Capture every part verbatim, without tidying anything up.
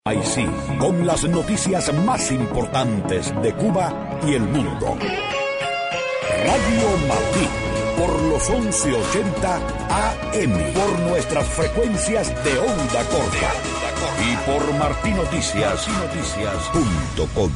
Ahí sí, con las noticias más importantes de Cuba y el mundo. Radio Martí, por los once ochenta A M, por nuestras frecuencias de onda corta y por martinoticias punto com.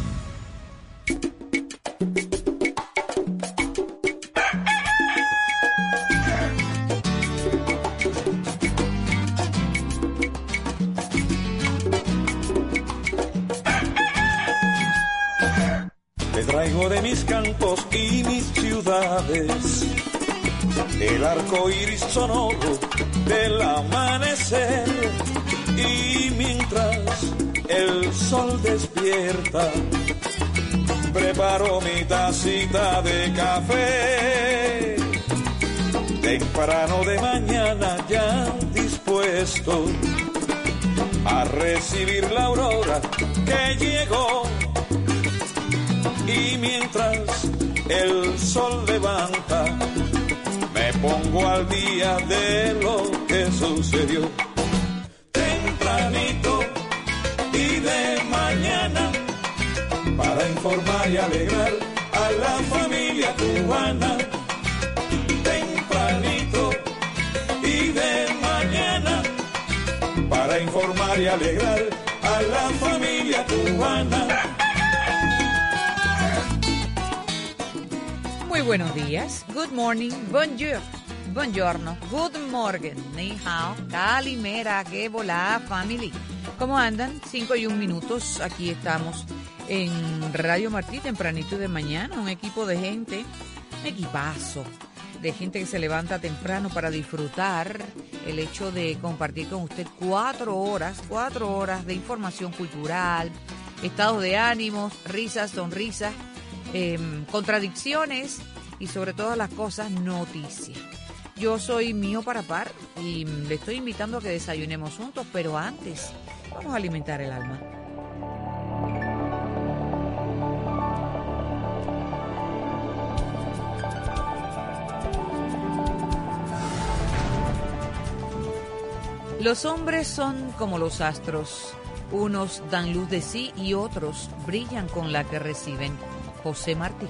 Traigo de mis campos y mis ciudades el arco iris sonoro del amanecer, y mientras el sol despierta preparo mi tacita de café, temprano de mañana ya dispuesto a recibir la aurora que llegó. Y mientras el sol levanta, me pongo al día de lo que sucedió. Tempranito y de mañana, para informar y alegrar a la familia cubana. Tempranito y de mañana, para informar y alegrar a la familia cubana. Muy buenos días, good morning, bonjour, buongiorno, good morning, ni hao, calimera, que volá, family. ¿Cómo andan? Cinco y un minutos, aquí estamos en Radio Martí, tempranito de mañana, un equipo de gente, un equipazo de gente que se levanta temprano para disfrutar el hecho de compartir con usted cuatro horas, cuatro horas de información cultural, estados de ánimos, risas, sonrisas, Eh, contradicciones y sobre todas las cosas noticias. Yo soy Mío Parapar y le estoy invitando a que desayunemos juntos, pero antes vamos a alimentar el alma. Los hombres son como los astros, unos dan luz de sí y otros brillan con la que reciben. José Martí.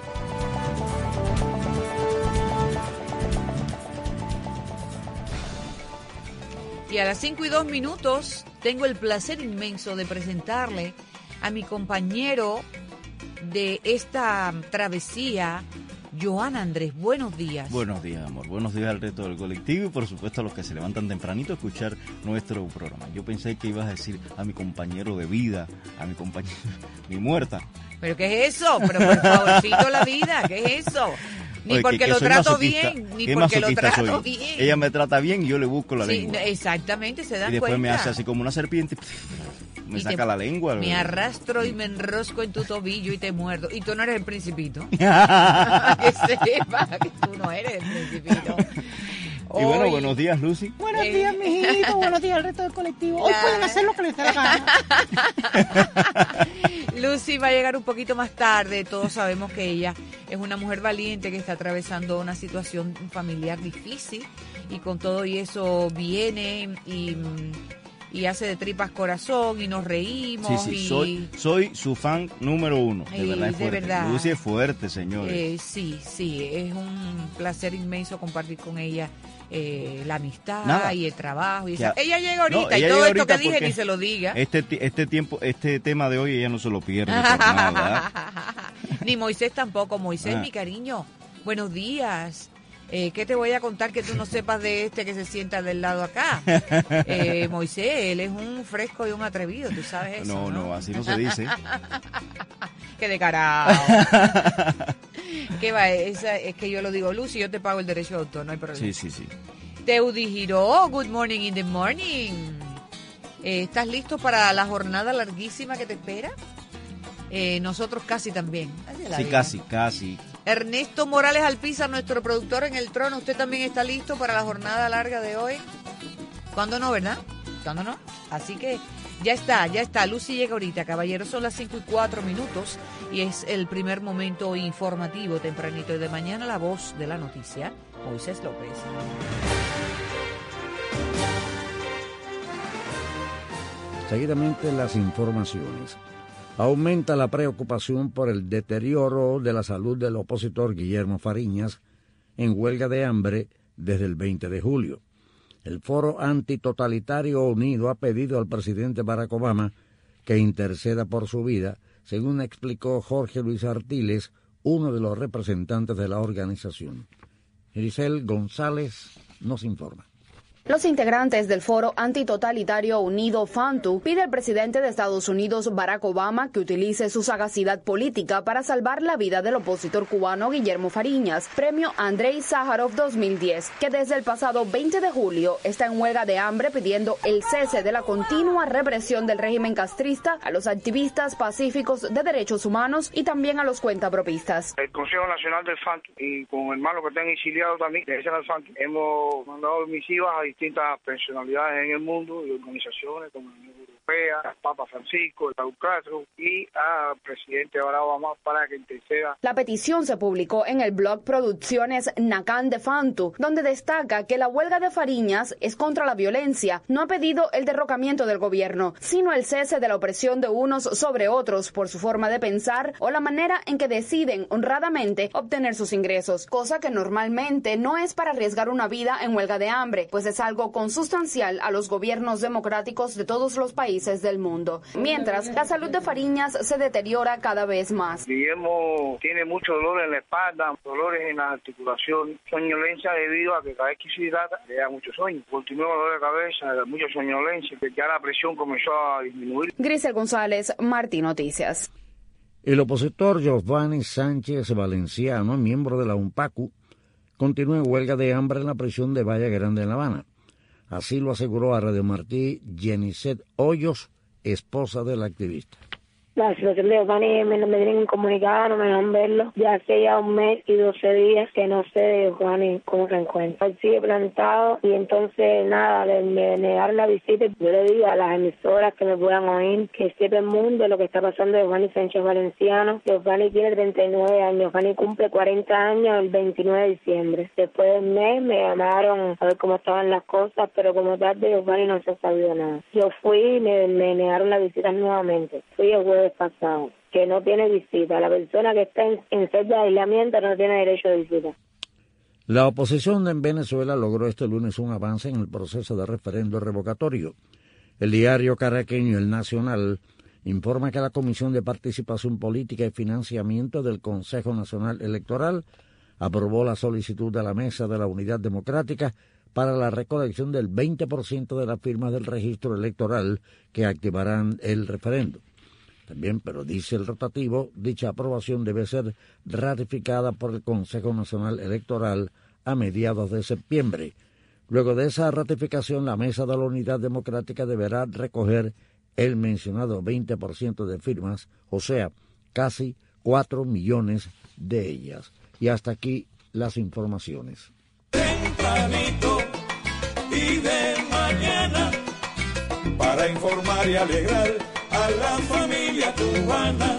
Y a las cinco y dos minutos tengo el placer inmenso de presentarle a mi compañero de esta travesía, Joan Andrés. Buenos días. Buenos días, amor. Buenos días al resto del colectivo y por supuesto a los que se levantan tempranito a escuchar nuestro programa. Yo pensé que ibas a decir a mi compañero de vida, a mi compañero, mi muerta. ¿Pero qué es eso? Pero por favorcito la vida, ¿qué es eso? Ni Oye, porque que, que lo trato masoquista. bien, ni ¿Qué porque lo masoquista trato soy? bien. Ella me trata bien y yo le busco la Sí, lengua. exactamente, se dan Y después cuenta. me hace así como una serpiente, me Y saca te, la lengua. Me arrastro y me enrosco en tu tobillo y te muerdo. Y tú no eres el Principito. Que sepa que tú no eres el Principito. Y bueno, Hoy, buenos días, Lucy. Buenos eh, días, mijito. Buenos días al resto del colectivo. Hoy la... pueden hacer lo que les dé la gana. Lucy va a llegar un poquito más tarde. Todos sabemos que ella es una mujer valiente que está atravesando una situación familiar difícil. Y con todo y eso viene y... y hace de tripas corazón y nos reímos. Sí, sí, y... soy, soy su fan número uno. De y verdad es fuerte. De verdad. Lucy es fuerte, señores. Eh, sí, sí, es un placer inmenso compartir con ella eh, la amistad Nada. y el trabajo. Y esa... Ella llega ahorita no, ella y todo esto que dije ni se lo diga. Este, este, tiempo, este tema de hoy ella no se lo pierde. Por nada. Ni Moisés tampoco. Moisés, ah. mi cariño, buenos días. Eh, ¿Qué te voy a contar que tú no sepas de este que se sienta del lado acá? Eh, Moisés, él es un fresco y un atrevido, ¿tú sabes eso? No, no, no, así no se dice. ¡Qué de carajo! ¿Qué va? Esa, es que yo lo digo, Lucy, yo te pago el derecho de autor, no hay problema. Sí, sí, sí. Teudi Giró, good morning in the morning. Eh, ¿Estás listo para la jornada larguísima que te espera? Eh, nosotros casi también. Sí, vida. casi, casi. Ernesto Morales Alpizar, nuestro productor en el trono, ¿usted también está listo para la jornada larga de hoy? ¿Cuándo no, verdad? ¿Cuándo no? Así que ya está, ya está. Lucy llega ahorita, caballeros, son las cinco y cuatro minutos y es el primer momento informativo tempranito de mañana, la voz de la noticia, Moisés López. Seguidamente las informaciones. Aumenta la preocupación por el deterioro de la salud del opositor Guillermo Fariñas en huelga de hambre desde el veinte de julio. El Foro Antitotalitario Unido ha pedido al presidente Barack Obama que interceda por su vida, según explicó Jorge Luis Artiles, uno de los representantes de la organización. Grisel González nos informa. Los integrantes del Foro Antitotalitario Unido FANTU pide al presidente de Estados Unidos, Barack Obama, que utilice su sagacidad política para salvar la vida del opositor cubano Guillermo Fariñas, premio Andrei Sájarov dos mil diez, que desde el pasado veinte de julio está en huelga de hambre pidiendo el cese de la continua represión del régimen castrista a los activistas pacíficos de derechos humanos y también a los cuentapropistas. El Consejo Nacional del FANTU y con hermanos que están exiliados también, que es el FANTU, hemos mandado misivas a distintas personalidades en el mundo y organizaciones como la Unión Europea, al Papa Francisco, el Raúl Castro y al presidente Barack Obama para que interceda. La petición se publicó en el blog Producciones Nacan de Fantu, donde destaca que la huelga de Fariñas es contra la violencia. No ha pedido el derrocamiento del gobierno, sino el cese de la opresión de unos sobre otros por su forma de pensar o la manera en que deciden honradamente obtener sus ingresos, cosa que normalmente no es para arriesgar una vida en huelga de hambre, pues es algo consustancial a los gobiernos democráticos de todos los países del mundo. Mientras, la salud de Fariñas se deteriora cada vez más. Guillermo tiene mucho dolor en la espalda, dolores en la articulación, soñolencia debido a que cada vez que se hidrata le da mucho sueño. Continúa dolor de cabeza, mucha soñolencia, que ya la presión comenzó a disminuir. Grisel González, Martí Noticias. El opositor Giovanni Sánchez Valenciano, miembro de la UNPACU, continúa en huelga de hambre en la prisión de Valle Grande en La Habana. Así lo aseguró a Radio Martí Jenicet Hoyos, esposa del activista. La situación de Giovanni me, me tienen comunicado, no me dejan verlo. Ya hace ya un mes y doce días que no sé de Giovanni cómo se encuentra. Él sigue plantado y entonces nada, le, me negaron la visita. Yo le digo a las emisoras que me puedan oír que sepa el mundo de lo que está pasando de Giovanni Sánchez Valenciano. Giovanni tiene treinta y nueve años, Giovanni cumple cuarenta años el veintinueve de diciembre. Después del mes me llamaron a ver cómo estaban las cosas, pero como tarde Giovanni no se ha sabido nada. Yo fui y me, me negaron la visita nuevamente. Fui el jueves pasado, que no tiene visita. La persona que está en, en celda de aislamiento no tiene derecho de visita. La oposición en Venezuela logró este lunes un avance en el proceso de referendo revocatorio. El diario caraqueño El Nacional informa que la Comisión de Participación Política y Financiamiento del Consejo Nacional Electoral aprobó la solicitud de la Mesa de la Unidad Democrática para la recolección del veinte por ciento de las firmas del registro electoral que activarán el referendo. También, pero dice el rotativo, dicha aprobación debe ser ratificada por el Consejo Nacional Electoral a mediados de septiembre. Luego de esa ratificación, la Mesa de la Unidad Democrática deberá recoger el mencionado veinte por ciento de firmas, o sea, casi cuatro millones de ellas. Y hasta aquí las informaciones. Tempranito y de mañana, para informar y alegrar a la familia cubana.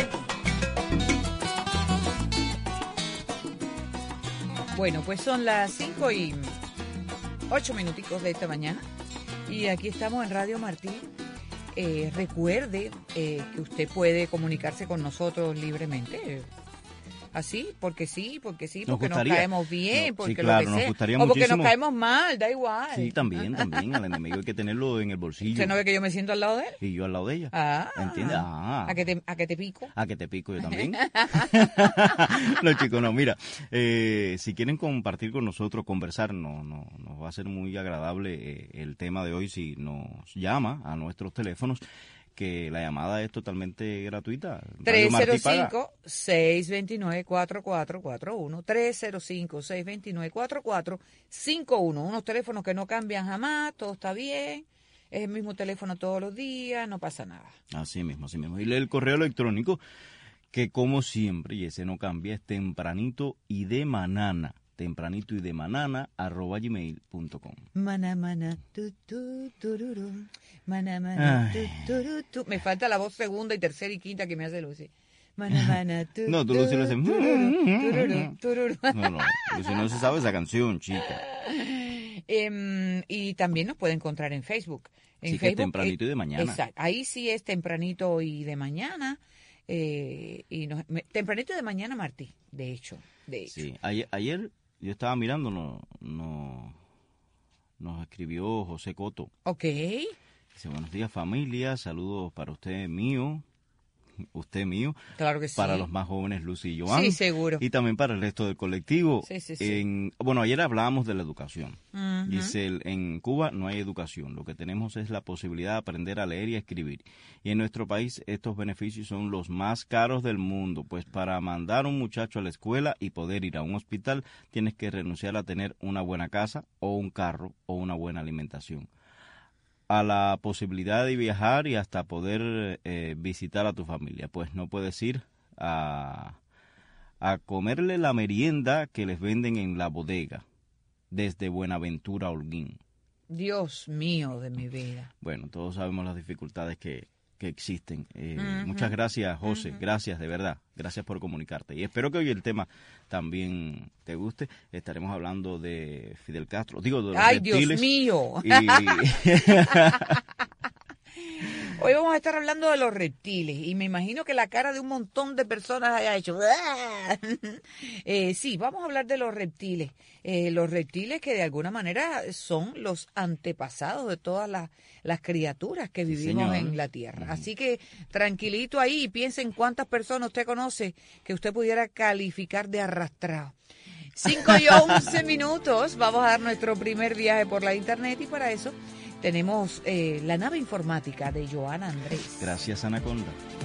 Bueno, pues son las cinco y ocho minuticos de esta mañana y aquí estamos en Radio Martí. Eh, recuerde eh, que usted puede comunicarse con nosotros libremente. Así, porque sí, porque sí, porque nos, nos caemos bien, no, porque sí, claro, lo que sea. Nos gustaría o porque muchísimo. Nos caemos mal, da igual. Sí, también, también, al enemigo hay que tenerlo en el bolsillo. ¿Usted no ve que yo me siento al lado de él? Y yo al lado de ella. Ah. ¿Entiendes? Ah. ¿A que te, a que te pico? A que te pico yo también. No, chicos, no, mira, eh, si quieren compartir con nosotros, conversar, no, no, nos va a ser muy agradable eh, el tema de hoy si nos llama a nuestros teléfonos, que la llamada es totalmente gratuita. tres cero cinco, seis dos nueve, cuatro cuatro cuatro uno, tres cero cinco, seis dos nueve, cuatro cuatro cinco uno. Unos teléfonos que no cambian jamás, todo está bien, es el mismo teléfono todos los días, no pasa nada. Así mismo, así mismo. Y el correo electrónico, que como siempre, y ese no cambia, es tempranito y de manana. tempranito y de manana arroba gmail punto com. Mana, mana, tu, tu, tururu, mana, mana, tu, turu, tu. Me falta la voz segunda y tercera y quinta que me hace Lucy. Mana, mana, tu, no, tú Lucy lo haces. Tururu, tururu, tururu. No, no, Lucy no se sabe esa canción, chica. Eh, y también nos puede encontrar en Facebook. En sí, Facebook, que es tempranito y de mañana. Exacto. Ahí sí es tempranito y de mañana. Eh, y nos, me, tempranito y de mañana, Martí, de hecho. De hecho. Sí, ayer, ayer yo estaba mirando, no, no, nos escribió José Coto. Ok. Dice, buenos días familia, saludos para usted mío. Usted mío, claro que sí. Para los más jóvenes, Lucy y Joan. Sí, seguro. Y también para el resto del colectivo. Sí, sí, sí. En, bueno, ayer hablábamos de la educación. Uh-huh. Dice, el, en Cuba no hay educación. Lo que tenemos es la posibilidad de aprender a leer y a escribir. Y en nuestro país estos beneficios son los más caros del mundo. Pues para mandar a un muchacho a la escuela y poder ir a un hospital, tienes que renunciar a tener una buena casa o un carro o una buena alimentación. A la posibilidad de viajar y hasta poder eh, visitar a tu familia. Pues no puedes ir a, a comerle la merienda que les venden en la bodega desde Buenaventura, Holguín. Dios mío de mi vida. Bueno, todos sabemos las dificultades que, que existen. Eh, uh-huh. Muchas gracias, José. Uh-huh. Gracias, de verdad. Gracias por comunicarte. Y espero que hoy el tema también te guste. Estaremos hablando de Fidel Castro. Digo, de los ¡Ay, reptiles. Dios mío! Y... Hoy vamos a estar hablando de los reptiles y me imagino que la cara de un montón de personas haya hecho. eh, sí, vamos a hablar de los reptiles. Eh, los reptiles que de alguna manera son los antepasados de todas las, las criaturas que vivimos sí, en la Tierra. Uh-huh. Así que tranquilito ahí y piensen cuántas personas usted conoce que usted pudiera calificar de arrastrado. cinco y once minutos, vamos a dar nuestro primer viaje por la internet y para eso tenemos eh, la nave informática de Joana Andrés. Gracias, Anaconda.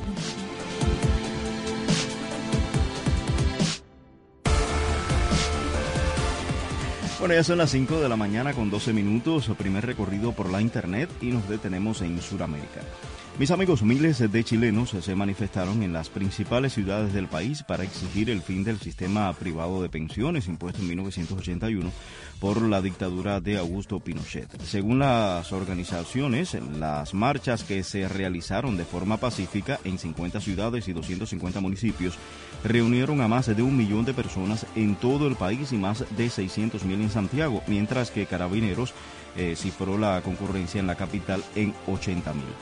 Bueno, ya son las cinco de la mañana con doce minutos, primer recorrido por la internet y nos detenemos en Sudamérica. Mis amigos, miles de chilenos se manifestaron en las principales ciudades del país para exigir el fin del sistema privado de pensiones impuesto en mil novecientos ochenta y uno por la dictadura de Augusto Pinochet. Según las organizaciones, las marchas que se realizaron de forma pacífica en cincuenta ciudades y doscientos cincuenta municipios reunieron a más de un millón de personas en todo el país y más de seiscientos mil en Santiago, mientras que Carabineros eh, cifró la concurrencia en la capital en ochenta mil.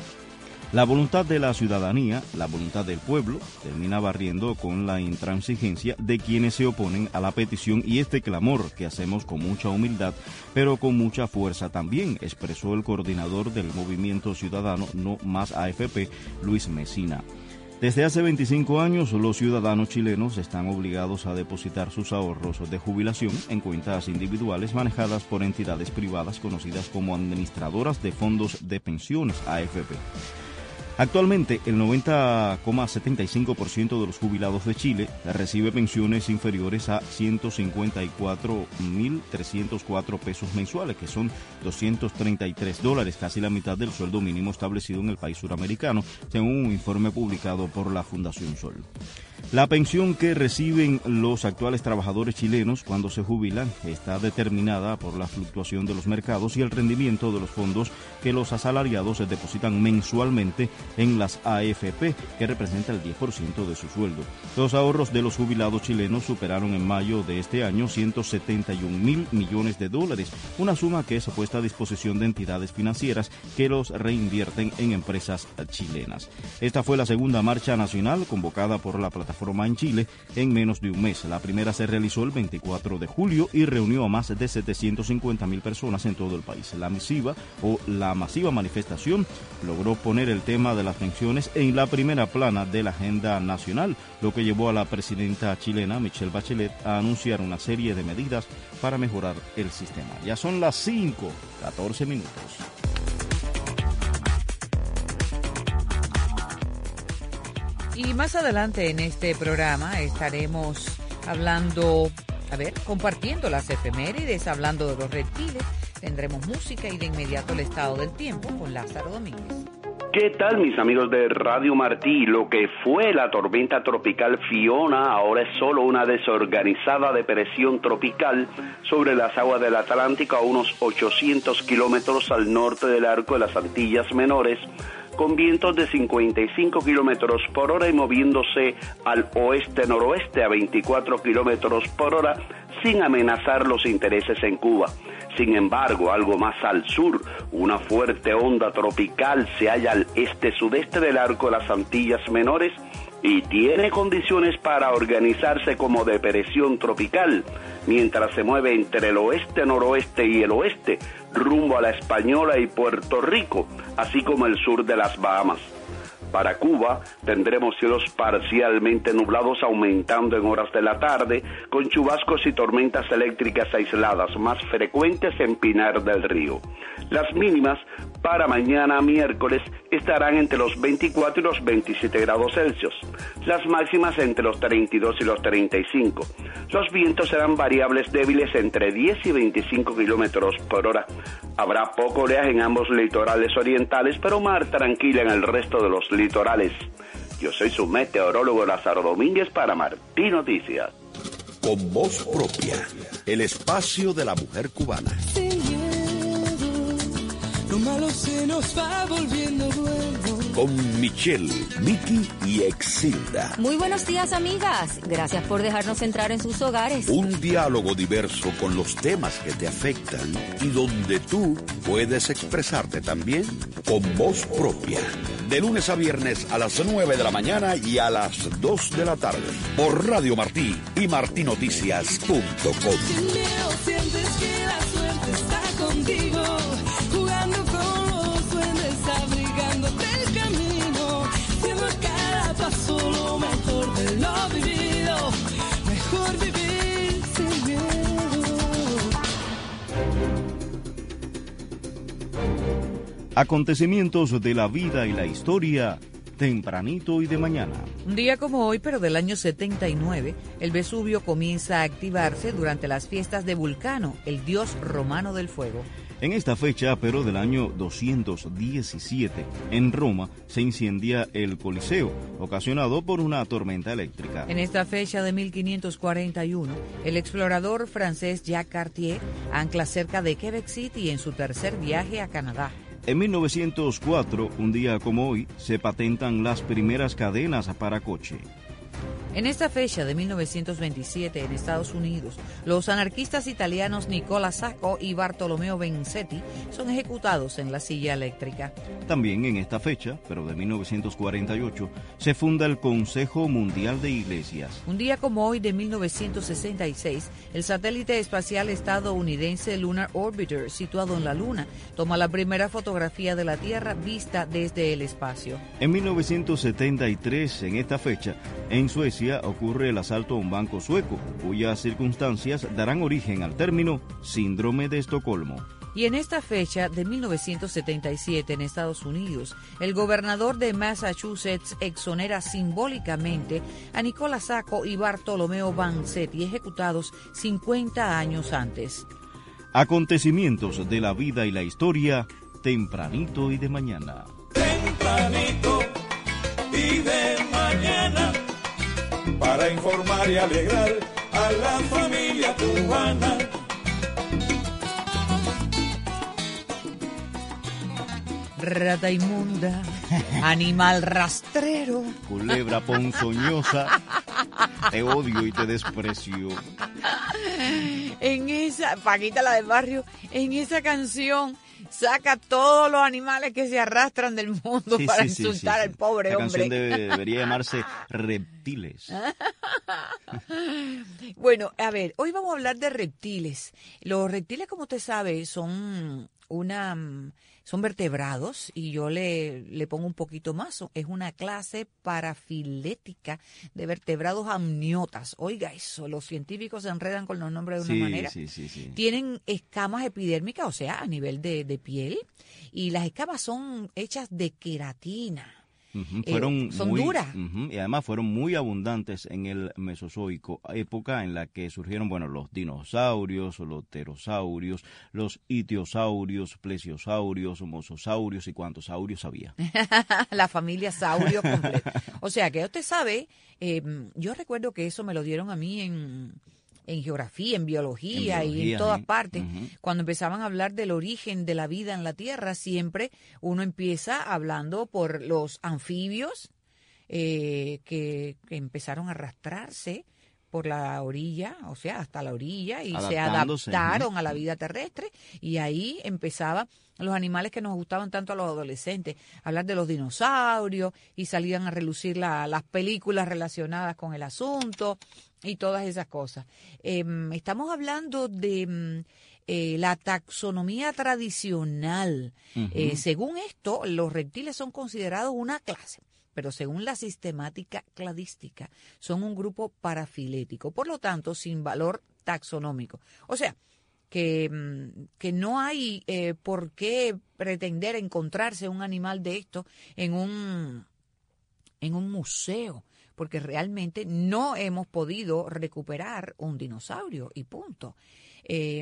La voluntad de la ciudadanía, la voluntad del pueblo, termina barriendo con la intransigencia de quienes se oponen a la petición y este clamor que hacemos con mucha humildad, pero con mucha fuerza también, expresó el coordinador del Movimiento Ciudadano No Más A F P, Luis Mesina. Desde hace veinticinco años, los ciudadanos chilenos están obligados a depositar sus ahorros de jubilación en cuentas individuales manejadas por entidades privadas conocidas como administradoras de fondos de pensiones, A F P. Actualmente, el noventa coma setenta y cinco por ciento de los jubilados de Chile recibe pensiones inferiores a ciento cincuenta y cuatro mil trescientos cuatro pesos mensuales, que son doscientos treinta y tres dólares, casi la mitad del sueldo mínimo establecido en el país suramericano, según un informe publicado por la Fundación Sol. La pensión que reciben los actuales trabajadores chilenos cuando se jubilan está determinada por la fluctuación de los mercados y el rendimiento de los fondos que los asalariados depositan mensualmente en las A F P, que representa el diez por ciento de su sueldo. Los ahorros de los jubilados chilenos superaron en mayo de este año ciento setenta y un mil millones de dólares, una suma que es puesta a disposición de entidades financieras que los reinvierten en empresas chilenas. Esta fue la segunda marcha nacional convocada por la plataforma en Chile en menos de un mes. La primera se realizó el veinticuatro de julio y reunió a más de setecientos cincuenta mil personas en todo el país. La masiva o la masiva manifestación logró poner el tema de las pensiones en la primera plana de la agenda nacional, lo que llevó a la presidenta chilena Michelle Bachelet a anunciar una serie de medidas para mejorar el sistema. Ya son las cinco, catorce minutos. Y más adelante en este programa estaremos hablando, a ver, compartiendo las efemérides, hablando de los reptiles, tendremos música y de inmediato el estado del tiempo con Lázaro Domínguez. ¿Qué tal, mis amigos de Radio Martí? Lo que fue la tormenta tropical Fiona ahora es solo una desorganizada depresión tropical sobre las aguas del Atlántico a unos ochocientos kilómetros al norte del arco de las Antillas Menores, con vientos de cincuenta y cinco kilómetros por hora y moviéndose al oeste-noroeste a veinticuatro kilómetros por hora sin amenazar los intereses en Cuba. Sin embargo, algo más al sur, una fuerte onda tropical se halla al este-sudeste del arco de las Antillas Menores y tiene condiciones para organizarse como depresión tropical, mientras se mueve entre el oeste-noroeste y el oeste, rumbo a la Española y Puerto Rico, así como el sur de las Bahamas. Para Cuba tendremos cielos parcialmente nublados aumentando en horas de la tarde, con chubascos y tormentas eléctricas aisladas más frecuentes en Pinar del Río. Las mínimas para mañana miércoles estarán entre los veinticuatro y los veintisiete grados Celsius, las máximas entre los treinta y dos y los treinta y cinco. Los vientos serán variables débiles entre diez y veinticinco kilómetros por hora. Habrá poco oleaje en ambos litorales orientales, pero mar tranquila en el resto de los litorales. Yo soy su meteorólogo Lázaro Domínguez para Martí Noticias. Con voz propia, el espacio de la mujer cubana. Lo malo se nos va volviendo bueno. Con Michelle, Miki y Exilda. Muy buenos días, amigas. Gracias por dejarnos entrar en sus hogares. Un diálogo diverso con los temas que te afectan y donde tú puedes expresarte también con voz propia. De lunes a viernes a las nueve de la mañana y a las dos de la tarde. Por Radio Martí y martinoticias punto com. Sin miedo sientes que la suerte está contigo. Jugando con los duendes, abrigándote el camino, haciendo a cada paso lo mejor de lo vivido, mejor vivir sin miedo. Acontecimientos de la vida y la historia, tempranito y de mañana. Un día como hoy, pero del año setenta y nueve, el Vesubio comienza a activarse durante las fiestas de Vulcano, el dios romano del fuego. En esta fecha, pero del año doscientos diecisiete, en Roma se incendia el Coliseo, ocasionado por una tormenta eléctrica. En esta fecha de mil quinientos cuarenta y uno, el explorador francés Jacques Cartier ancla cerca de Quebec City en su tercer viaje a Canadá. En mil novecientos cuatro, un día como hoy, se patentan las primeras cadenas para coche. En esta fecha de mil novecientos veintisiete, en Estados Unidos, los anarquistas italianos Nicola Sacco y Bartolomeo Bensetti son ejecutados en la silla eléctrica. También en esta fecha, pero de mil novecientos cuarenta y ocho, se funda el Consejo Mundial de Iglesias. Un día como hoy de mil novecientos sesenta y seis, el satélite espacial estadounidense Lunar Orbiter, situado en la Luna, toma la primera fotografía de la Tierra vista desde el espacio. En mil novecientos setenta y tres, en esta fecha, en Suecia, ocurre el asalto a un banco sueco, cuyas circunstancias darán origen al término Síndrome de Estocolmo. Y en esta fecha de mil novecientos setenta y siete en Estados Unidos, el gobernador de Massachusetts exonera simbólicamente a Nicola Sacco y Bartolomeo Vanzetti, ejecutados cincuenta años antes. Acontecimientos de la vida y la historia, tempranito y de mañana. Tempranito y de mañana, para informar y alegrar a la familia cubana. Rata inmunda, animal rastrero, culebra ponzoñosa, te odio y te desprecio. En esa, Paquita la del barrio, en esa canción saca todos los animales que se arrastran del mundo sí, para sí, insultar sí, sí, al pobre la hombre. La canción debe, debería llamarse Reptiles. Bueno, a ver, hoy vamos a hablar de reptiles. Los reptiles, como usted sabe, son una... son vertebrados y yo le, le pongo un poquito más. Es una clase parafilética de vertebrados amniotas. Oiga eso, los científicos se enredan con los nombres de una sí, manera. Sí, sí, sí. Tienen escamas epidérmicas, o sea, a nivel de, de piel, y las escamas son hechas de queratina. Uh-huh. Fueron eh, son muy, duras. Uh-huh. Y además fueron muy abundantes en el Mesozoico, época en la que surgieron, bueno, los dinosaurios, los pterosaurios, los itiosaurios, plesiosaurios, mososaurios y cuántos saurios había. La familia saurio completa. O sea, que usted sabe, eh, yo recuerdo que eso me lo dieron a mí en... en geografía, en biología, en biología y en todas ¿eh? partes. Uh-huh. Cuando empezaban a hablar del origen de la vida en la Tierra, siempre uno empieza hablando por los anfibios eh, que, que empezaron a arrastrarse por la orilla, o sea, hasta la orilla, y se Adaptándose, adaptaron ¿no? a la vida terrestre, y ahí empezaban los animales que nos gustaban tanto a los adolescentes, hablar de los dinosaurios, y salían a relucir la, las películas relacionadas con el asunto, y todas esas cosas. Eh, estamos hablando de eh, la taxonomía tradicional. Ujú. Eh, según esto, los reptiles son considerados una clase, pero según la sistemática cladística, son un grupo parafilético, por lo tanto, sin valor taxonómico. O sea, que, que no hay eh, por qué pretender encontrarse un animal de esto en un, en un museo, porque realmente no hemos podido recuperar un dinosaurio y punto. Eh,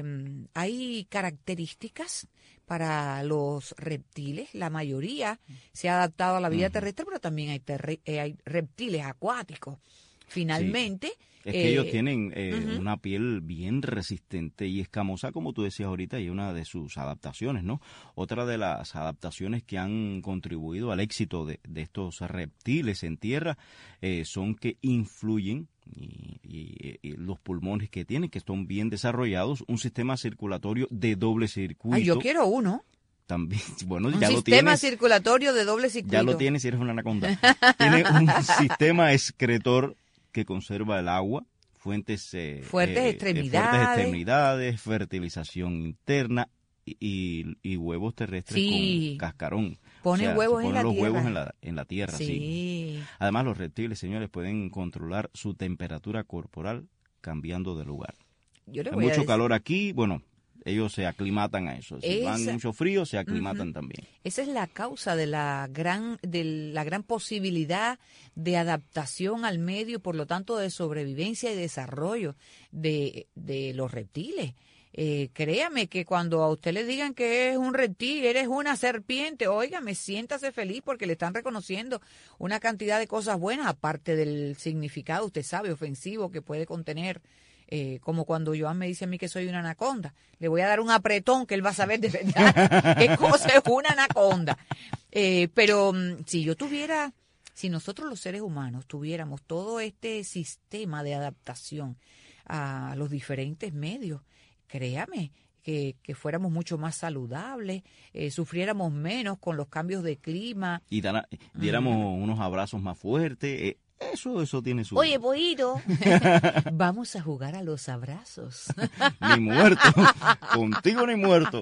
hay características para los reptiles, la mayoría se ha adaptado a la vida terrestre, pero también hay, terre- eh, hay reptiles acuáticos. Finalmente... Es que eh, ellos tienen eh, ujú. una piel bien resistente y escamosa, como tú decías ahorita, y una de sus adaptaciones, ¿no? Otra de las adaptaciones que han contribuido al éxito de, de estos reptiles en tierra eh, son que influyen y, y- y los pulmones que tienen, que están bien desarrollados, un sistema circulatorio de doble circuito. Ay, yo quiero uno. También, bueno, Un ya lo sistema tienes. circulatorio de doble circuito. Ya lo tienes si eres una anaconda. Tiene un sistema excretor que conserva el agua, fuentes, eh, Fuertes eh, eh, extremidades. fuertes extremidades, fertilización interna y, y- y huevos terrestres Sí. con cascarón. Pone O sea, huevos se en ponen la los tierra. huevos en la, en la tierra, sí. Sí. Además, los reptiles, señores, pueden controlar su temperatura corporal cambiando de lugar. Yo le Hay voy a mucho decir- calor aquí, bueno, ellos se aclimatan a eso. Si van Esa- mucho frío, se aclimatan Ujú. también. Esa es la causa de la gran de la gran posibilidad de adaptación al medio, por lo tanto de sobrevivencia y desarrollo de, de los reptiles. Eh, créame que cuando a usted le digan que es un reptil, eres una serpiente, óigame, siéntase feliz porque le están reconociendo una cantidad de cosas buenas, aparte del significado, usted sabe, ofensivo que puede contener. Eh, como cuando Joan me dice a mí que soy una anaconda, le voy a dar un apretón que él va a saber de verdad qué cosa es una anaconda. Eh, pero mm, si yo tuviera, si nosotros los seres humanos tuviéramos todo este sistema de adaptación a los diferentes medios, créame que, que fuéramos mucho más saludables, eh, sufriéramos menos con los cambios de clima. Y dara- diéramos unos abrazos más fuertes. eh, Eso, eso tiene su... Oye, Pollito, vamos a jugar a los abrazos. Ni muerto. Contigo ni muerto.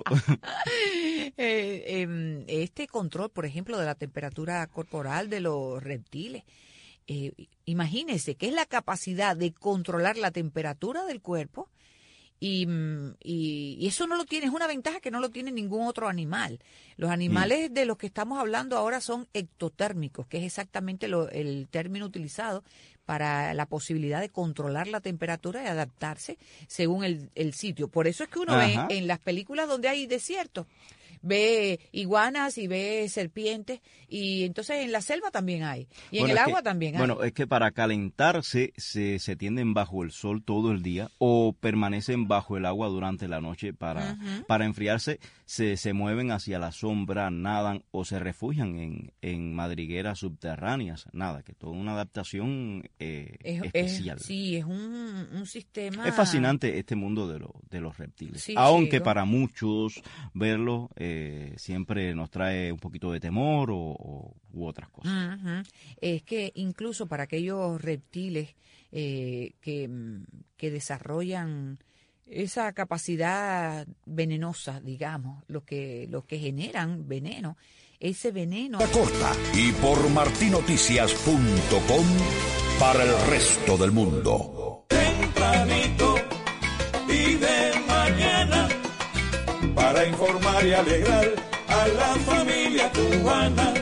Eh, em, este control, por ejemplo, de la temperatura corporal de los reptiles, eh, imagínense que es la capacidad de controlar la temperatura del cuerpo y, mm, y- y eso no lo tiene, es una ventaja que no lo tiene ningún otro animal. Los animales de los que estamos hablando ahora son ectotérmicos, que es exactamente lo- el término utilizado para la posibilidad de controlar la temperatura y adaptarse según el, el sitio. Por eso es que uno Ajá. ve en las películas donde hay desiertos, ve iguanas y ve serpientes, y entonces en la selva también hay, y en Bueno, el es que- agua también hay. Bueno, es que para calentarse se, se tienden bajo el sol todo el día o permanecen bajo el agua durante la noche. Para, Ujú. para enfriarse se, se mueven hacia la sombra, nadan o se refugian en, en madrigueras subterráneas. Nada, que toda una adaptación eh, Es- es- especial. sí, es un, un sistema... Es fascinante este mundo de, lo- de los reptiles. Sí, Aunque chico. para muchos verlo eh, siempre nos trae un poquito de temor o, o- u otras cosas. Ujú. Es que incluso para aquellos reptiles eh, que, mm, que desarrollan esa capacidad venenosa, digamos, los que, los que generan veneno, ese veneno... Corta y por martinoticias punto com para el resto del mundo. Tempranito y de mañana para informar y alegrar a la familia cubana.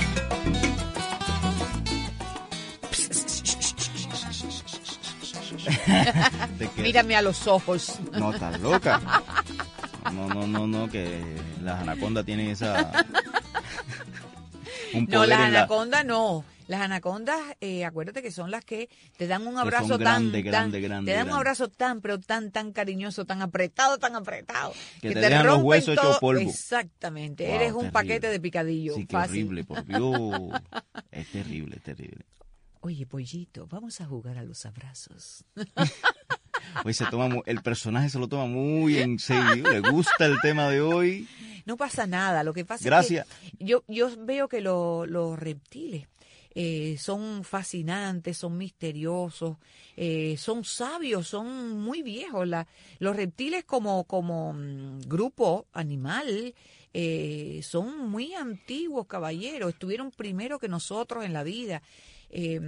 ¿De qué? Mírame a los ojos. No, estás loca. No, no, no, no, que las anacondas tienen esa... un No, poder las en la- anacondas no. Las anacondas, eh, acuérdate que son las que te dan un Que abrazo son tan, grande, tan, grande, grande, te dan un grande. abrazo tan, pero tan, tan cariñoso, tan apretado, tan apretado, Que te dejan los rompen huesos hechos todo. polvo. Exactamente, Wow, eres un terrible. paquete de picadillo. Sí, qué fácil. horrible, por Dios. Es terrible, es terrible. Oye, pollito, vamos a jugar a los abrazos. Hoy se toma, mu- el personaje se lo toma muy en serio, le gusta el tema de hoy. No pasa nada, lo que pasa Gracias. es que yo, yo veo que lo- los reptiles eh, son fascinantes, son misteriosos, eh, son sabios, son muy viejos. La, los reptiles como, como mm, grupo animal eh, son muy antiguos, caballeros, estuvieron primero que nosotros en la vida. Eh,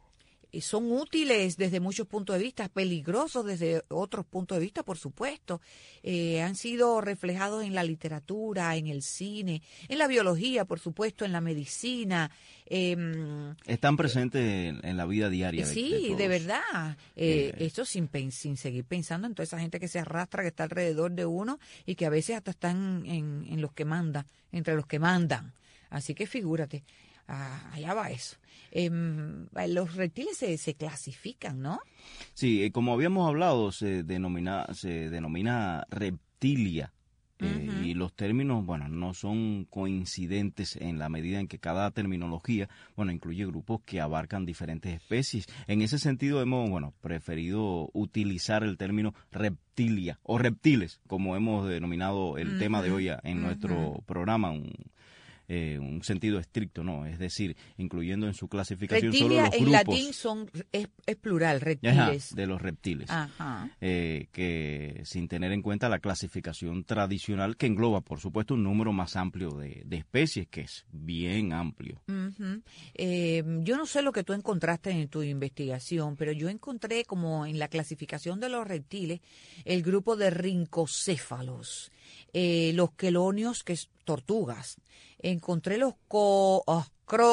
son útiles desde muchos puntos de vista, peligrosos desde otros puntos de vista, por supuesto. Eh, han sido reflejados en la literatura, en el cine, en la biología, por supuesto, en la medicina. Eh, Están presentes en, en la vida diaria. De, sí, de, de, todos. verdad. Eh, Eh. Esto sin, pen- sin seguir pensando en toda esa gente que se arrastra, que está alrededor de uno y que a veces hasta están en, en los que mandan, entre los que mandan. Así que figúrate. Ah, allá va eso. Eh, los reptiles se, se clasifican, ¿no? Sí, eh, como habíamos hablado, se denomina, se denomina reptilia. Eh, Ujú. Y los términos, bueno, no son coincidentes en la medida en que cada terminología, bueno, incluye grupos que abarcan diferentes especies. En ese sentido hemos, bueno, preferido utilizar el término reptilia o reptiles, como hemos denominado el Ujú, tema de hoy en ujú. nuestro programa, un, eh, un sentido estricto, ¿no? Es decir, incluyendo en su clasificación solo Reptilia los en grupos. latín son es, es plural, Ajá, reptiles. de los reptiles. Ajá. Eh, que sin tener en cuenta la clasificación tradicional que engloba, por supuesto, un número más amplio de, de especies, que es bien amplio. Ujú. Eh, yo no sé lo que tú encontraste en tu investigación, pero yo encontré como en la clasificación de los reptiles el grupo de rincocéfalos, eh, los quelonios, que es tortugas. Encontré los co- oh,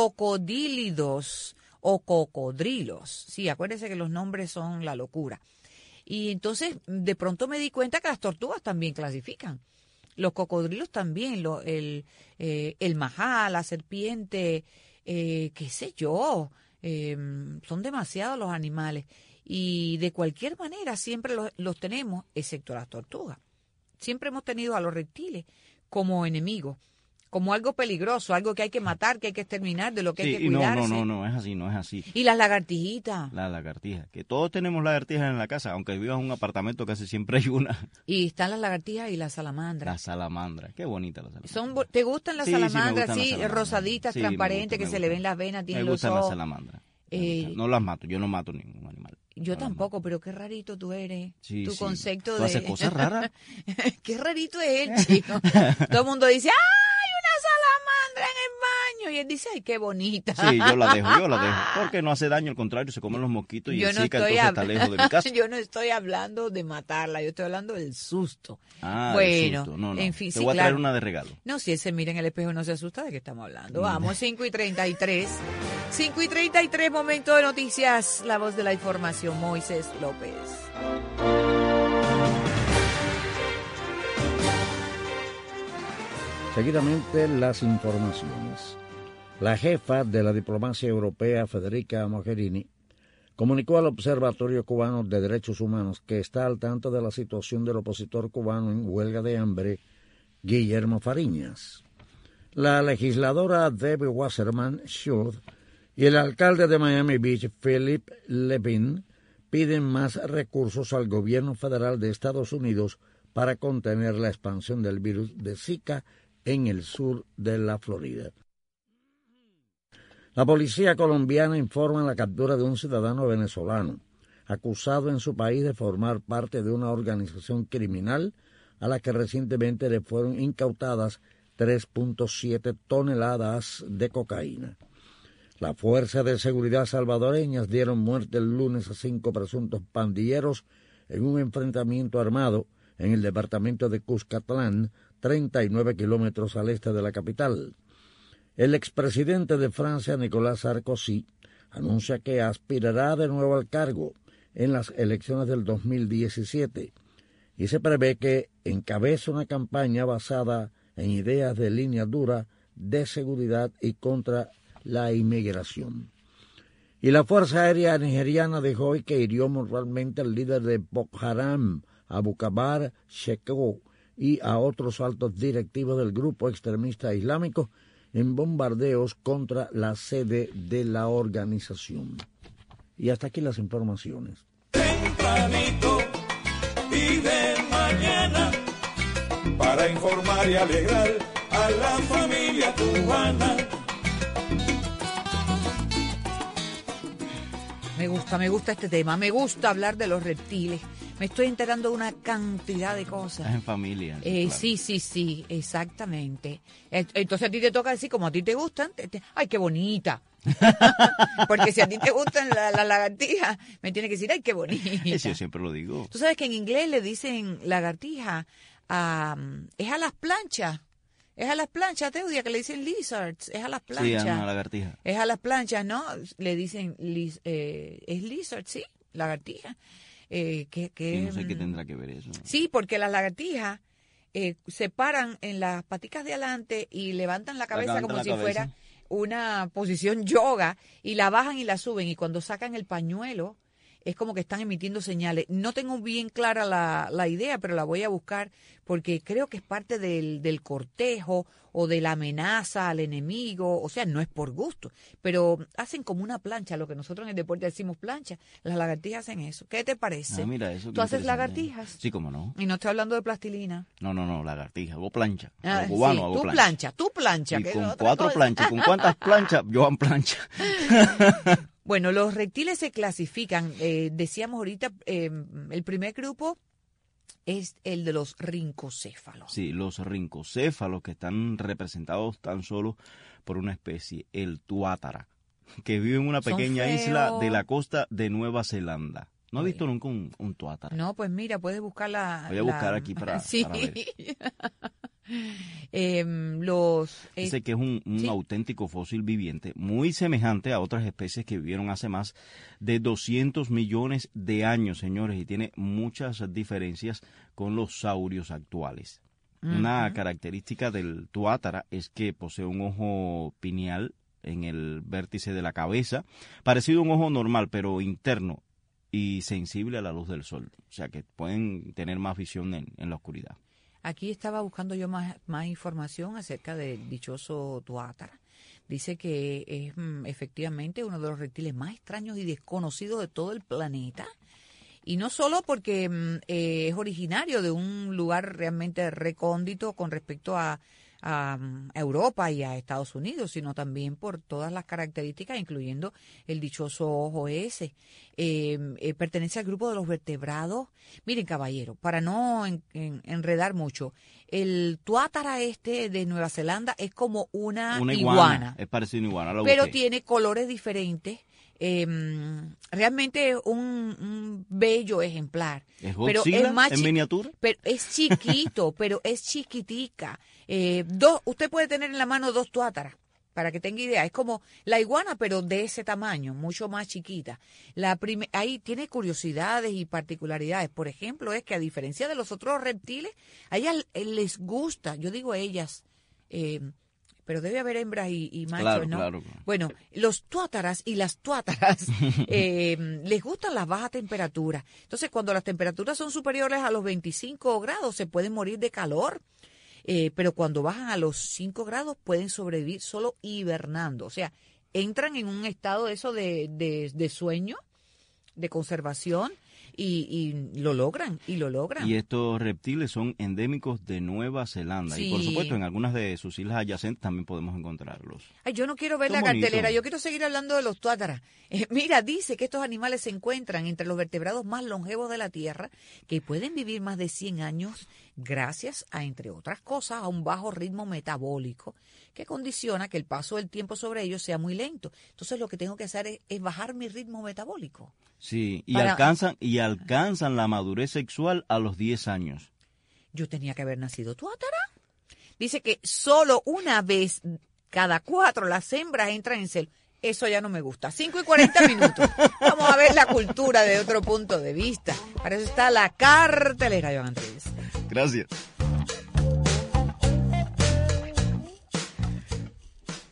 crocodílidos o cocodrilos. Sí, acuérdense que los nombres son la locura. Y entonces de pronto me di cuenta que las tortugas también clasifican. Los cocodrilos también, lo, el, eh, el majá, la serpiente, eh, qué sé yo, eh, son demasiados los animales. Y de cualquier manera siempre los, los tenemos, excepto las tortugas. Siempre hemos tenido a los reptiles como enemigos, como algo peligroso, algo que hay que matar, que hay que exterminar, de lo que Sí, hay que y no, cuidarse. no, no, no es así, no es así. Y las lagartijitas. La lagartija, que todos tenemos lagartijas en la casa, aunque vivas en un apartamento casi siempre hay una. Y están las lagartijas y las salamandras. La salamandra, qué bonita la salamandra. Son, bo- ¿Te gustan las Sí, sí, me salamandras? gustan las Sí, salamandras. rosaditas, Sí, me transparentes, gusta, que me se le gusta. ven las venas, Me tienen los gustan las ojos. salamandras. Me Eh, gustan. No las mato, yo no mato ningún animal. Yo No las tampoco, pero qué rarito tú eres. Sí, tu sí. concepto ¿Tú de... haces cosas raras? Qué rarito es él, chico. Todo el mundo dice, ¡ay, una salamandra en el baño! Y él dice, ¡ay, qué bonita! Sí, yo la dejo, yo la dejo. Porque no hace daño, al contrario, se comen los mosquitos y Yo el no Zika estoy entonces está hab- lejos de mi casa. Yo no estoy hablando de matarla, yo estoy hablando del susto. Ah, bueno, el susto. No, no. en fin, Te sí, voy a traer claro. una de regalo. No, si él se mira en el espejo no se asusta, ¿de qué estamos hablando? Mm. Vamos, cinco y treinta y tres. cinco y treinta y tres, momento de noticias. La voz de la información, Moisés López. Seguidamente las informaciones. La jefa de la diplomacia europea, Federica Mogherini, comunicó al Observatorio Cubano de Derechos Humanos que está al tanto de la situación del opositor cubano en huelga de hambre, Guillermo Fariñas. La legisladora Debbie Wasserman Schultz y el alcalde de Miami Beach, Philip Levin, piden más recursos al gobierno federal de Estados Unidos para contener la expansión del virus de Zika en el sur de la Florida. La policía colombiana informa la captura de un ciudadano venezolano, acusado en su país de formar parte de una organización criminal a la que recientemente le fueron incautadas tres punto siete toneladas de cocaína. Las fuerzas de seguridad salvadoreñas dieron muerte el lunes a cinco presuntos pandilleros en un enfrentamiento armado en el departamento de Cuscatlán, treinta y nueve kilómetros al este de la capital. El expresidente de Francia, Nicolas Sarkozy, anuncia que aspirará de nuevo al cargo en las elecciones del dos mil diecisiete y se prevé que encabece una campaña basada en ideas de línea dura de seguridad y contra la inmigración. Y la Fuerza Aérea Nigeriana dijo hoy que hirió mortalmente al líder de Boko Haram, Abubakar Shekau, y a otros altos directivos del grupo extremista islámico en bombardeos contra la sede de la organización. Y hasta aquí las informaciones. Tempranito y de mañana, para informar y alegrar a la familia cubana. Me gusta, me gusta este tema, me gusta hablar de los reptiles. Me estoy enterando de una cantidad de cosas. Estás en familia. Eh, claro. Sí, sí, sí, exactamente. Entonces a ti te toca decir, como a ti te gustan, te, te, ¡ay, qué bonita! Porque si a ti te gustan las la lagartijas, me tienes que decir, ¡ay, qué bonita! Eso yo siempre lo digo. Tú sabes que en inglés le dicen lagartija, um, es a las planchas. Es a las planchas, Teudia, que le dicen lizards, es a las planchas. Sí, a una lagartija. Es a las planchas, ¿no? Le dicen, liz, eh, es lizard, sí, lagartija. Eh, que, que, sí, no sé qué tendrá que ver eso. Sí, porque las lagartijas eh, se paran en las paticas de adelante y levantan la cabeza como la si cabeza. fuera una posición yoga y la bajan y la suben, y cuando sacan el pañuelo es como que están emitiendo señales. No tengo bien clara la, la idea, pero la voy a buscar porque creo que es parte del, del cortejo o de la amenaza al enemigo. O sea, no es por gusto, pero hacen como una plancha, lo que nosotros en el deporte decimos plancha. Las lagartijas hacen eso. ¿Qué te parece? Ah, mira, eso, ¿Tú haces interesante. lagartijas? Sí, cómo no. Y no estoy hablando de plastilina. No, no, no, lagartija. Hago plancha. Ah, Hago cubano, sí, hago tú plancha. plancha, tú plancha. Y que con es otra cuatro cosa. planchas. ¿Con cuántas planchas? Yo hago plancha. Bueno, los reptiles se clasifican, eh, decíamos ahorita, eh, el primer grupo es el de los rincocéfalos. Sí, los rincocéfalos, que están representados tan solo por una especie, el tuátara, que vive en una Son pequeña feos. isla de la costa de Nueva Zelanda. No he visto Oye. nunca un, un tuátara. No, pues mira, puedes buscar la... Voy a la- buscar aquí para, sí. para ver. Em, los... eh, Dice que es un, un sí. auténtico fósil viviente, muy semejante a otras especies que vivieron hace más de doscientos millones de años, señores, y tiene muchas diferencias con los saurios actuales. Una Ujú. característica del tuátara es que posee un ojo pineal en el vértice de la cabeza, parecido a un ojo normal, pero interno y sensible a la luz del sol. O sea que pueden tener más visión en, en la oscuridad. Aquí estaba buscando yo más, más información acerca del dichoso tuátara. Dice que es mm, efectivamente uno de los reptiles más extraños y desconocidos de todo el planeta. Y no solo porque mm, eh, es originario de un lugar realmente recóndito con respecto a, a, mm, a Europa y a Estados Unidos, sino también por todas las características, incluyendo el dichoso ojo ese. Eh, eh, pertenece al grupo de los vertebrados. Miren, caballero, para no en- en- enredar mucho, el tuátara este de Nueva Zelanda es como una, Una iguana, iguana, es parecido a una iguana. la pero busqué. tiene colores diferentes. Eh, realmente es un, un bello ejemplar. ¿Es pero Godzilla es más en chi- miniatura? Pero es chiquito, pero es chiquitica. Eh, dos, usted puede tener en la mano dos tuátaras, para que tenga idea. Es como la iguana, pero de ese tamaño, mucho más chiquita. La prime- ahí tiene curiosidades y particularidades. Por ejemplo, es que a diferencia de los otros reptiles, a ellas les gusta, yo digo ellas, eh, pero debe haber hembras y, y machos, Claro, ¿no? claro, claro. Bueno, los tuátaras y las tuátaras eh, les gustan las bajas temperaturas. Entonces, cuando las temperaturas son superiores a los veinticinco grados, se pueden morir de calor. Eh, pero cuando bajan a los cinco grados pueden sobrevivir solo hibernando. O sea, entran en un estado de eso de, de, de sueño, de conservación, y, y lo logran, y lo logran. Y estos reptiles son endémicos de Nueva Zelanda. Y por Sí. supuesto, en algunas de sus islas adyacentes también podemos encontrarlos. Ay, yo no quiero ver Son la cartelera, bonitos. yo quiero seguir hablando de los tuátaras. Eh, mira, dice que estos animales se encuentran entre los vertebrados más longevos de la Tierra, que pueden vivir más de cien años gracias a, entre otras cosas, a un bajo ritmo metabólico que condiciona que el paso del tiempo sobre ellos sea muy lento. Entonces lo que tengo que hacer es, es bajar mi ritmo metabólico. Sí, y Para- alcanzan y alcanzan la madurez sexual a los diez años. Yo tenía que haber nacido tuátara. Dice que solo una vez cada cuatro las hembras entran en celo. Eso ya no me gusta. cinco y cuarenta minutos. Vamos a ver la cultura de otro punto de vista. Para eso está la cartelera, Joan Andrés. Gracias.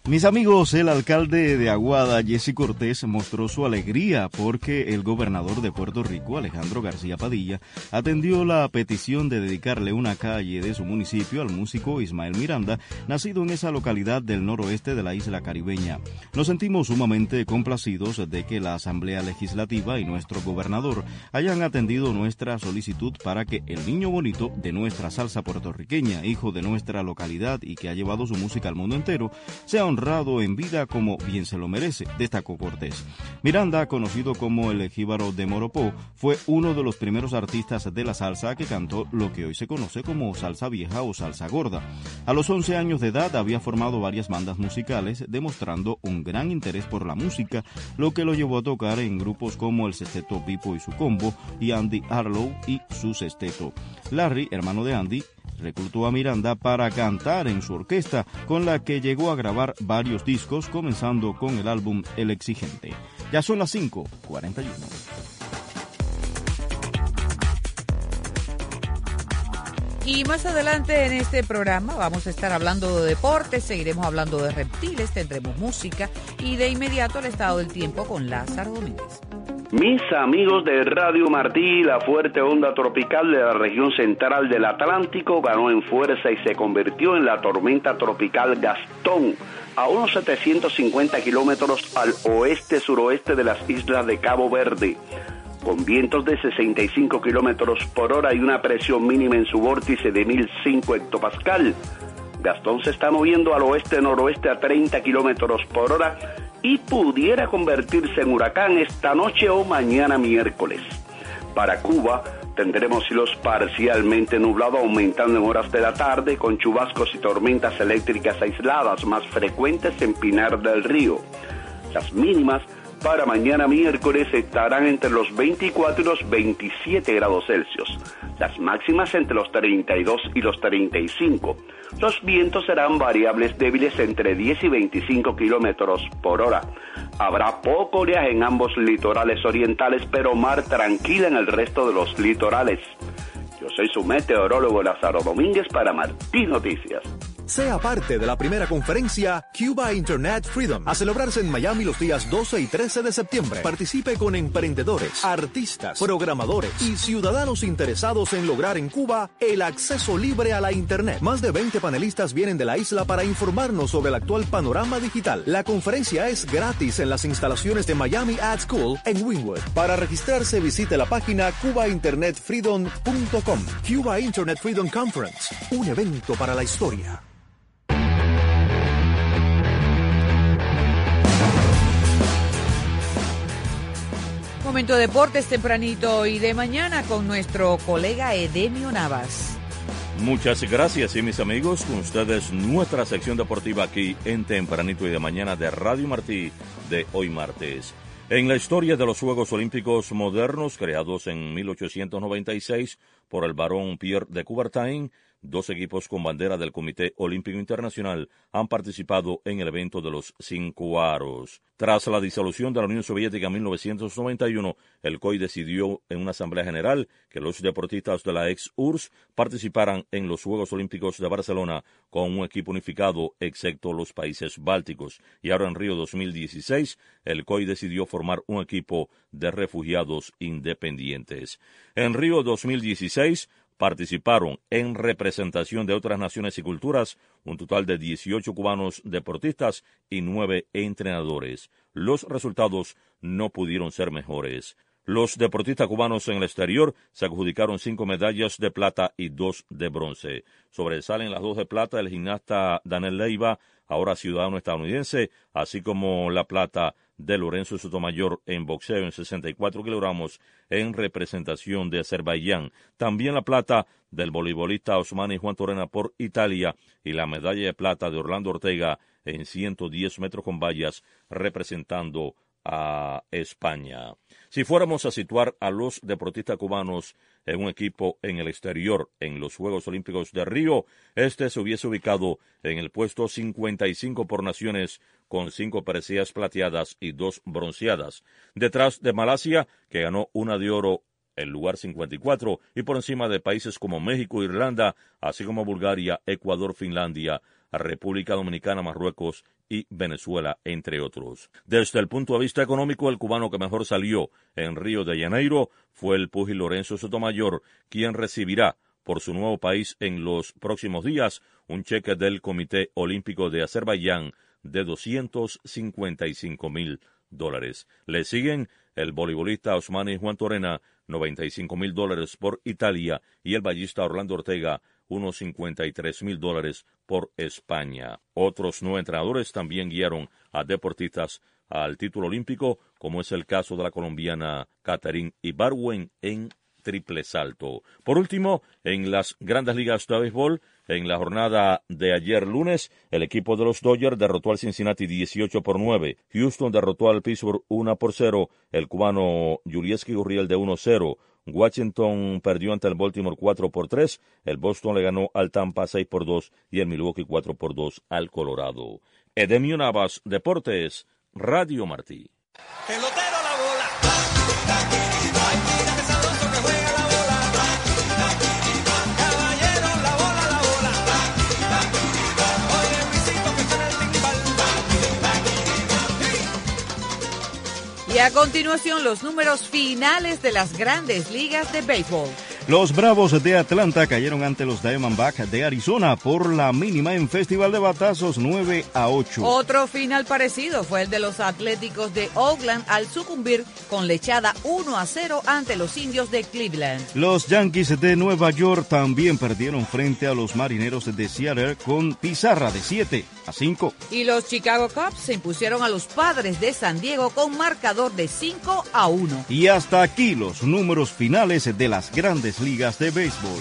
Mis amigos, el alcalde de Aguada, Jesse Cortés, mostró su alegría porque el gobernador de Puerto Rico, Alejandro García Padilla, atendió la petición de dedicarle una calle de su municipio al músico Ismael Miranda, nacido en esa localidad del noroeste de la isla caribeña. Nos sentimos sumamente complacidos de que la Asamblea Legislativa y nuestro gobernador hayan atendido nuestra solicitud para que el niño bonito de nuestra salsa puertorriqueña, hijo de nuestra localidad y que ha llevado su música al mundo entero, sea honrado en vida como bien se lo merece, destacó Cortés. Miranda, conocido como el jíbaro de Moropó, fue uno de los primeros artistas de la salsa que cantó lo que hoy se conoce como salsa vieja o salsa gorda. A los once años de edad había formado varias bandas musicales, demostrando un gran interés por la música, lo que lo llevó a tocar en grupos como el Sexteto Pipo y su combo y Andy Harlow y su sexteto. Larry, hermano de Andy, reclutó a Miranda para cantar en su orquesta, con la que llegó a grabar varios discos, comenzando con el álbum El Exigente. Ya son las cinco cuarenta y uno. Y más adelante en este programa vamos a estar hablando de deportes, seguiremos hablando de reptiles, tendremos música y de inmediato el estado del tiempo con Lázaro Domínguez. Mis amigos de Radio Martí, la fuerte onda tropical de la región central del Atlántico ganó en fuerza y se convirtió en la tormenta tropical Gastón, a unos setecientos cincuenta kilómetros al oeste-suroeste de las islas de Cabo Verde, con vientos de sesenta y cinco kilómetros por hora y una presión mínima en su vórtice de mil cinco hectopascal. Gastón se está moviendo al oeste-noroeste a treinta kilómetros por hora y pudiera convertirse en huracán esta noche o mañana miércoles. Para Cuba tendremos cielos parcialmente nublados aumentando en horas de la tarde con chubascos y tormentas eléctricas aisladas más frecuentes en Pinar del Río. Las mínimas para mañana miércoles estarán entre los veinticuatro y los veintisiete grados Celsius. Las máximas entre los treinta y dos y los treinta y cinco. Los vientos serán variables débiles entre diez y veinticinco kilómetros por hora. Habrá poco oleaje en ambos litorales orientales, pero mar tranquila en el resto de los litorales. Yo soy su meteorólogo Lázaro Domínguez para Martí Noticias. Sea parte de la primera conferencia Cuba Internet Freedom, a celebrarse en Miami los días doce y trece de septiembre. Participe con emprendedores, artistas, programadores y ciudadanos interesados en lograr en Cuba el acceso libre a la Internet. Más de veinte panelistas vienen de la isla para informarnos sobre el actual panorama digital. La conferencia es gratis en las instalaciones de Miami Ad School en Wynwood. Para registrarse visite la página cuba internet freedom punto com. Cuba Internet Freedom Conference, un evento para la historia. Momento de deportes tempranito y de mañana con nuestro colega Edemio Navas. Muchas gracias y mis amigos, con ustedes nuestra sección deportiva aquí en tempranito y de mañana de Radio Martí de hoy martes. En la historia de los Juegos Olímpicos modernos creados en mil ochocientos noventa y seis por el barón Pierre de Coubertin, dos equipos con bandera del Comité Olímpico Internacional han participado en el evento de los cinco aros. Tras la disolución de la Unión Soviética en mil novecientos noventa y uno, el C O I decidió en una asamblea general que los deportistas de la ex U R S S participaran en los Juegos Olímpicos de Barcelona con un equipo unificado, excepto los países bálticos. Y ahora en Río dos mil dieciséis, el C O I decidió formar un equipo de refugiados independientes. En Río dos mil dieciséis, participaron en representación de otras naciones y culturas un total de dieciocho cubanos deportistas y nueve entrenadores. Los resultados no pudieron ser mejores. Los deportistas cubanos en el exterior se adjudicaron cinco medallas de plata y dos de bronce. Sobresalen las dos de plata el gimnasta Daniel Leiva, ahora ciudadano estadounidense, así como la plata de Lorenzo Sotomayor en boxeo en sesenta y cuatro kilogramos en representación de Azerbaiyán. También la plata del voleibolista Osmani Juan Torena por Italia y la medalla de plata de Orlando Ortega en ciento diez metros con vallas representando a España. Si fuéramos a situar a los deportistas cubanos en un equipo en el exterior en los Juegos Olímpicos de Río, este se hubiese ubicado en el puesto cincuenta y cinco por naciones, con cinco preseas plateadas y dos bronceadas, detrás de Malasia, que ganó una de oro, el lugar cincuenta y cuatro, y por encima de países como México e Irlanda, así como Bulgaria, Ecuador, Finlandia, a República Dominicana, Marruecos y Venezuela, entre otros. Desde el punto de vista económico, el cubano que mejor salió en Río de Janeiro fue el púgil Lorenzo Sotomayor, quien recibirá por su nuevo país en los próximos días un cheque del Comité Olímpico de Azerbaiyán de doscientos cincuenta y cinco mil dólares. Le siguen el voleibolista Osmani Juan Torena, noventa y cinco mil dólares por Italia, y el ballista Orlando Ortega, unos cincuenta y tres mil dólares por España. Otros nueve entrenadores también guiaron a deportistas al título olímpico, como es el caso de la colombiana Catherine Ibargüen en triple salto. Por último, en las grandes ligas de béisbol, en la jornada de ayer lunes, el equipo de los Dodgers derrotó al Cincinnati dieciocho por nueve. Houston derrotó al Pittsburgh uno por cero. El cubano Yulieski Gurriel de uno cero. Washington perdió ante el Baltimore cuatro por tres. El Boston le ganó al Tampa seis por dos y el Milwaukee cuatro por dos al Colorado. Edemio Navas, Deportes, Radio Martí. Pelotero la bola. Ay, mira qué sabroso que juega la bola. Caballero, la bola, la bola. Oye, Luisito que suena el timbal. Y a continuación, los números finales de las grandes ligas de béisbol. Los Bravos de Atlanta cayeron ante los Diamondbacks de Arizona por la mínima en Festival de Batazos nueve a ocho. Otro final parecido fue el de los Atléticos de Oakland al sucumbir con lechada uno a cero ante los Indios de Cleveland. Los Yankees de Nueva York también perdieron frente a los Marineros de Seattle con pizarra de siete a cinco. Y los Chicago Cubs se impusieron a los Padres de San Diego con marcador de cinco a uno. Y hasta aquí los números finales de las grandes ligas de béisbol.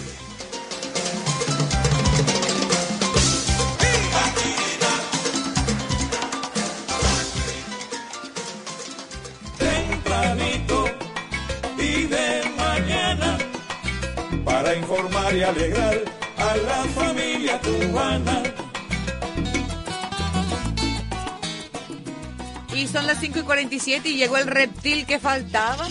Tempranito y de mañana, para informar y alegrar a la familia cubana. Y son las cinco y cuarenta y siete y llegó el reptil que faltaba.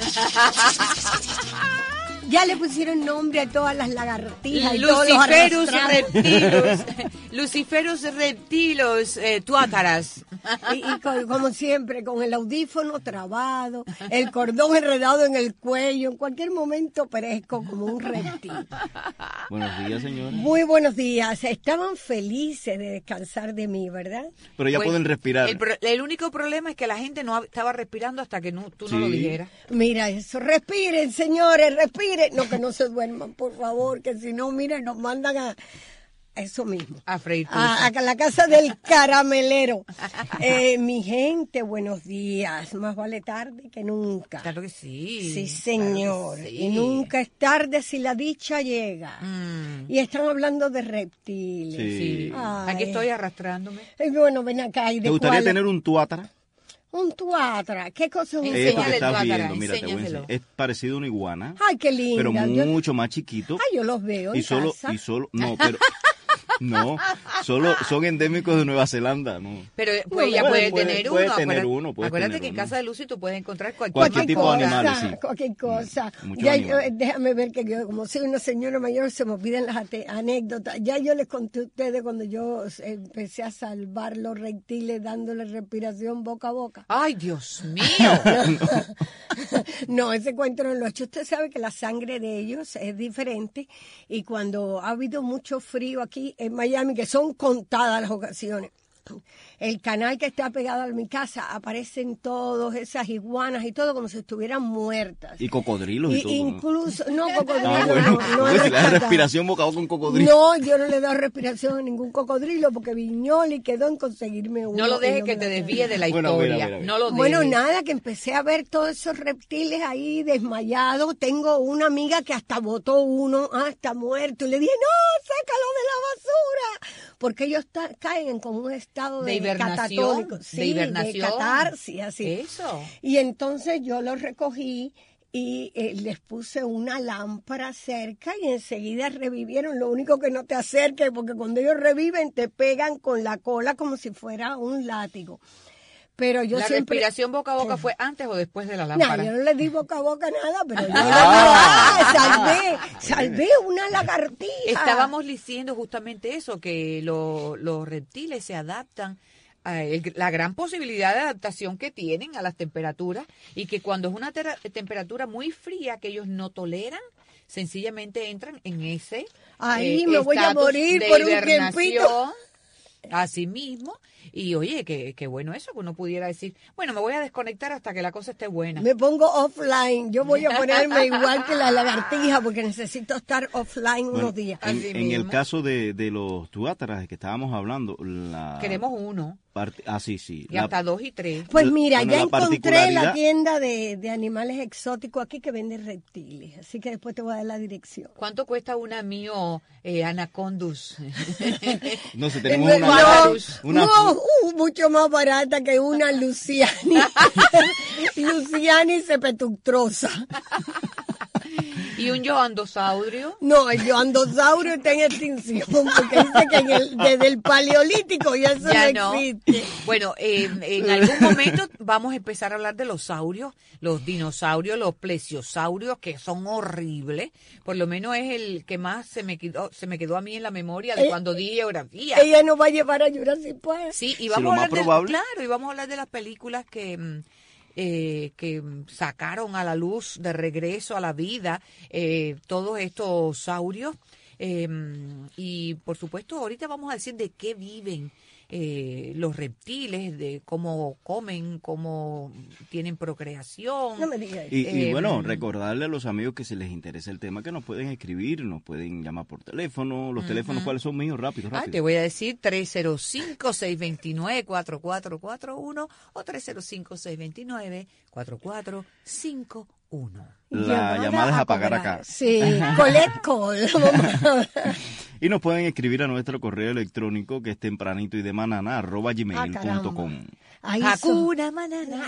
Ya le pusieron nombre a todas las lagartijas y Luciferus todos los reptilos. Luciferus reptilos, eh, tuátaras. Y, y con, como siempre, con el audífono trabado, el cordón enredado en el cuello, en cualquier momento parezco como un reptil. Buenos días, señora. Muy buenos días. Estaban felices de descansar de mí, ¿verdad? Pero ya Pues, pueden respirar. El, pro- el único problema es que la gente no estaba respirando hasta que no, tú no lo Sí. dijeras. Mira eso, respiren, señores, respiren. No, que no se duerman, por favor, que si no, miren, nos mandan a eso mismo. A freír A, a la casa del caramelero. Eh, mi gente, buenos días. Más vale tarde que nunca. Claro que sí. Sí, señor. Claro que sí. Y nunca es tarde si la dicha llega. Mm. Y están hablando de reptiles. Sí. Ay. Aquí estoy arrastrándome. Eh, bueno, ven acá. ¿Y de ¿Te gustaría cuál? tener un tuátara? Un tuatra. ¿Qué cosa es un Esto tuatra? que estás tuátara, viendo, mira, te voy a enséñaselo. enseñar. Es parecido a una iguana, Ay, qué lindo. pero Yo- mucho más chiquito. Ay, yo los veo en y solo, casa. y solo, no, pero, no, solo son endémicos de Nueva Zelanda, ¿no? Pero pues, ella puede- puede, puede- tener puede uno. tener acuérdate- uno, puede Acuérdate tener que en uno. casa de Lucy tú puedes encontrar cualquier, Cualquier tipo de cosa, animales, sí. Cualquier cosa. muchos Ya, animales. yo- déjame ver que yo, como soy una señora mayor, se me olvidan las ate- anécdotas. Ya yo les conté a ustedes cuando yo empecé a salvar los reptiles dándole respiración boca a boca. Ay, Dios mío. No, ese cuento no lo he hecho. Usted sabe que la sangre de ellos es diferente y cuando ha habido mucho frío aquí en Miami, que son contadas las ocasiones, el canal que está pegado a mi casa, aparecen todas esas iguanas y todo como si estuvieran muertas. Y cocodrilos y, Y todo. ¿no? incluso, no, cocodrilo, Ah, bueno, no, no he pues le da rescatado. respiración boca a boca a un cocodrilo. No, yo no le he dado respiración a ningún cocodrilo porque Viñoli quedó en conseguirme uno. No lo y dejes no que me te lo desvíe de la Bueno, historia. mira, mira, mira. No lo dejes. Bueno, nada, que empecé a ver todos esos reptiles ahí desmayados. Tengo una amiga que hasta botó uno, ah, está muerto. Y le dije, no, sácalo de la basura. Porque ellos ta- caen en como un estado de, De hibernación, catatónico. de Sí, hibernación. de catarsis, así. Eso. Y entonces yo los recogí y eh, les puse una lámpara cerca y enseguida revivieron. Lo único que no te acerques, porque cuando ellos reviven te pegan con la cola como si fuera un látigo. Pero yo ¿La siempre... respiración boca a boca Sí. fue antes o después de la No, lámpara? yo no le di boca a boca nada, pero yo le digo, ah, salvé, salvé una lagartija. Estábamos diciendo justamente eso, que lo- los reptiles se adaptan a el- la gran posibilidad de adaptación que tienen a las temperaturas y que cuando es una tera- temperatura muy fría que ellos no toleran, sencillamente entran en ese Ahí eh, me voy a estatus morir de por un hibernación. tiempito. Así mismo, y oye, qué qué bueno eso, que uno pudiera decir, bueno, me voy a desconectar hasta que la cosa esté buena. Me pongo offline. Yo voy a ponerme igual que la lagartija porque necesito estar offline Bueno, unos días. en, en el caso de, de los tuátaras que estábamos hablando, la Queremos uno, parte, ah, sí, sí. y la- hasta dos y tres. Pues mira, bueno, ya la encontré particularidad- la tienda de, de animales exóticos aquí que vende reptiles. Así que después te voy a dar la dirección. ¿Cuánto cuesta una mío eh, Anacondus? no sé, tenemos No, una, no, una- no, uh, mucho más barata que una Luciani. Luciani cepetuctrosa. ¿Y un yoandosaurio? No, el yoandosaurio está en extinción porque dice que en el, desde el paleolítico ya eso Ya no no. existe. Bueno, eh, en algún momento vamos a empezar a hablar de los saurios, los dinosaurios, los plesiosaurios, que son horribles. Por lo menos es el que más se me quedó, se me quedó a mí en la memoria de Eh, cuando di geografía. Ella nos va a llevar a Jurassic Park. Sí, y Sí, vamos lo a más hablar de, probable. claro, y vamos a hablar de las películas que mm, eh, que mm, sacaron a la luz de regreso a la vida eh, todos estos saurios. Eh, y por supuesto, ahorita vamos a decir de qué viven eh, los reptiles, de cómo comen, cómo tienen procreación. No me digas. Y, y Eh, bueno, recordarle a los amigos que si les interesa el tema, que nos pueden escribir, nos pueden llamar por teléfono. Los teléfonos, Ujú. ¿cuáles son míos? Rápido, Ah, rápido. te voy a decir tres cero cinco, seis dos nueve, cuatro cuatro cuatro uno o tres cero cinco, seis dos nueve, cuatro cuatro cinco uno. La llamada es a pagar acá. Sí, collect call. Y nos pueden escribir a nuestro correo electrónico que es tempranito y de manana arroba gmail punto com. Ahí son. Hakuna Manana.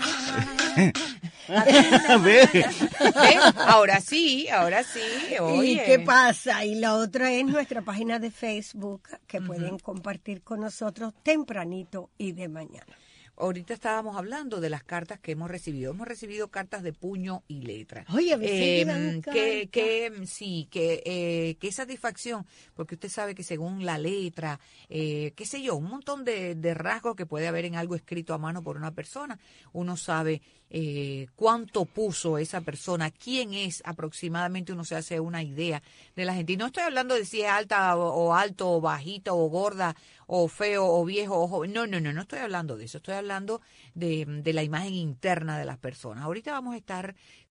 Ve. ¿Ves? Ahora sí, ahora sí. Oye. ¿Y qué pasa? Y la otra es nuestra página de Facebook que pueden compartir con nosotros tempranito y de mañana. Ahorita estábamos hablando de las cartas que hemos recibido. Hemos recibido cartas de puño y letra. Oye, a veces Eh, llegan que, cartas. que sí, que eh, qué satisfacción, porque usted sabe que según la letra, eh, qué sé yo, un montón de, de rasgos que puede haber en algo escrito a mano por una persona, uno sabe eh, cuánto puso esa persona, quién es aproximadamente, uno se hace una idea de la gente. Y no estoy hablando de si es alta o, o alto o bajita o gorda o feo o viejo o joven. No, no, no, no estoy hablando de eso. Estoy hablando de, de la imagen interna de las personas. Ahorita vamos a estar